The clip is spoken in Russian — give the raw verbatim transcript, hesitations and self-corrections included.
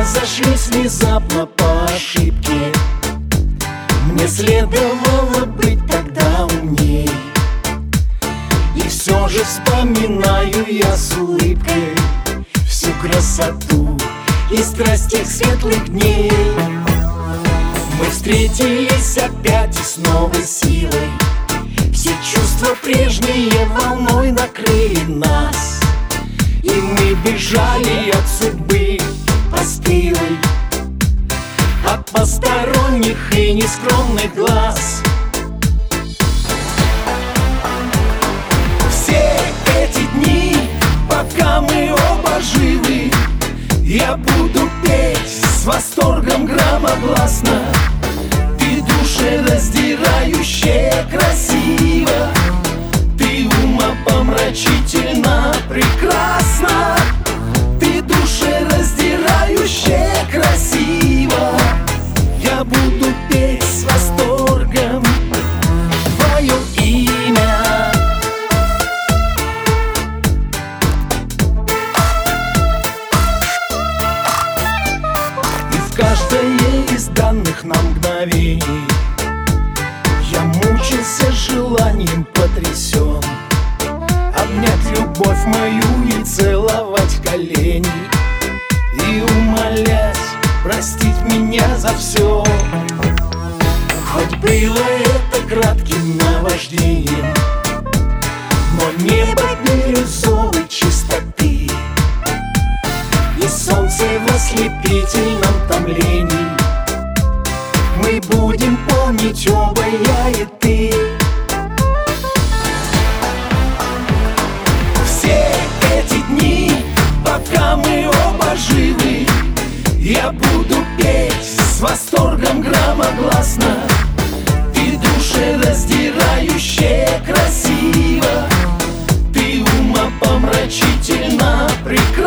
разошлись внезапно по ошибке. Мне следовало быть тогда умней. И все же вспоминаю я с улыбкой всю красоту и страсть тех светлых дней. Мы встретились опять и с новой силой. Все чувства прежние волной накрыли нас, и мы бежали от судьбы постылой, от посторонних и нескромных глаз. Все эти дни, пока мы оба живы, я буду петь с восторгом громогласно. Ты душераздирающе красиво, ты умопомрачительно прекрасна. Ты душераздирающе красиво, я буду петь с восторгом твое имя. И в каждое из данных нам мгновений я мучился желанием потрясен обнять любовь мою и целовать колени, и умолять простить меня за все. Хоть было это кратким наваждением, но небо бирюзовой чистоты и солнце в ослепительном томлении мы будем помнить оба, я и ты. Все эти дни, пока мы оба живы, я буду петь с восторгом громогласно. Ты душераздирающе красиво, ты умопомрачительно прекрасна.